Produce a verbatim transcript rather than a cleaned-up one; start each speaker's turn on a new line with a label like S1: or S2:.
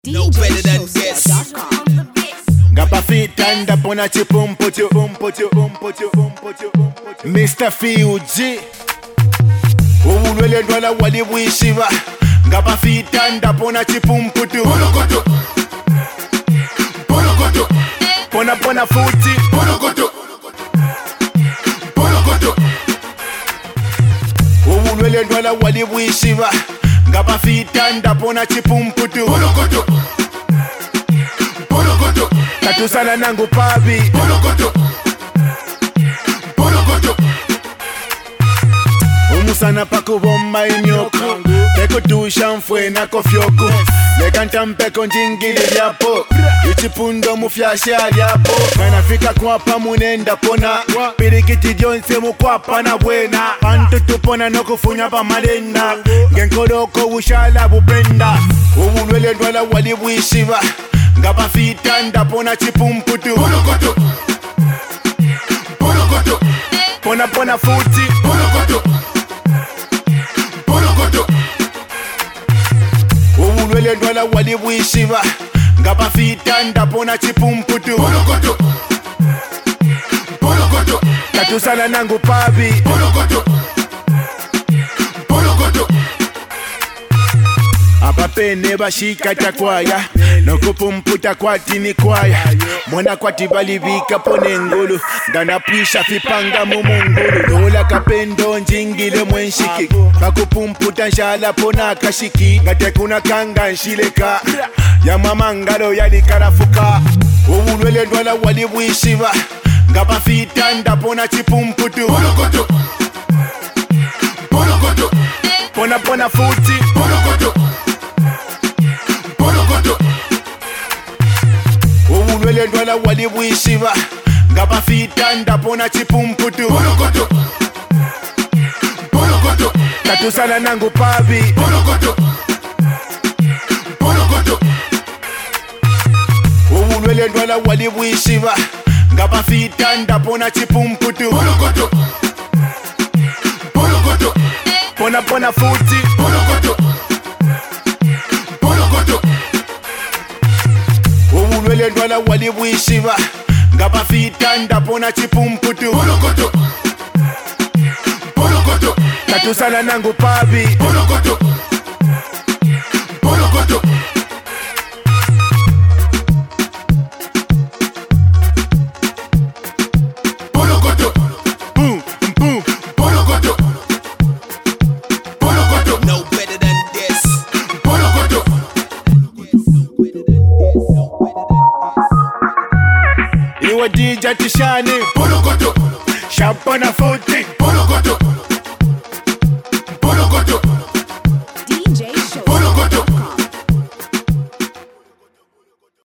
S1: No better than this.
S2: Gapa feet and up on a chip um put you um put you um put you um put you um put you Mister Fuji Uwulwele ndwala wali wishiva Gapa feet and up on a chip um put you
S3: Polokoto Polokoto
S2: Pona pona futi
S3: Polokoto Polokoto
S2: Uwulwele ndwala wali wishiva Gapa feet and up on a chip um put you
S3: Polokoto Polokoto
S2: Katusala nangu pabi
S3: Polokoto Polokoto
S2: Umusana paku bomba inyoko Peko tusha mfwe na kofyoko Lekanta mpeko njingili liapo Ichipundo mufyashe aliapo Kanafika kwapa munenda pona Pirikiti jonse mukwapa na buena Antutu pona no kufunya pa malenda Genkoloko ushala bupenda Uwulwele ndwala wali wishiva Gapa fitanda pona chipumputu
S3: Polokoto Polokoto
S2: Pona pona futi
S3: Polokoto Polokoto
S2: Uwulwele ndwala wali wishiva Gapa fitanda pona chipumputu
S3: Polokoto Polokoto
S2: Katusala nangu pabi
S3: Polokoto Polokoto
S2: Apa pene bashika takwaya Nokupumputa kwati ni kwaya Mwana kwati balivika pone ngulu Dana pisha fipanga mumungulu Dola kapendo njingile mwenshiki Kakupumputa nshala pona kashiki Gate kuna kanga nshileka Ya mamangalo yali karafuka Uwulwele ndwala wali wishiva Gapa fitanda pona chipumputu
S3: Polokoto Polokoto
S2: Pona pona futi
S3: Polokoto Polokoto
S2: Uwulwele ndwala wali wishiva Gapa fitanda pona chipumputu
S3: Polokoto Polokoto
S2: Katusala nangu pabi
S3: Polokoto Polokoto
S2: Uwulwele ndwala wali wishiva Gapa fitanda pona chipumputu
S3: Polokoto Polokoto
S2: Pona pona futi
S3: Polokoto Polokoto
S2: Uwulwele ndwala wali wishiva Gapa fitanda pona chipumputu
S3: Polokoto Polokoto
S2: Katusala nangu pabi
S3: Polokoto Polokoto Polokoto
S2: Boom boom
S3: Polokoto Polokoto
S1: No better than this.
S3: Polokoto
S2: Iwe D J Tishani
S3: Polokoto
S2: Shampana futi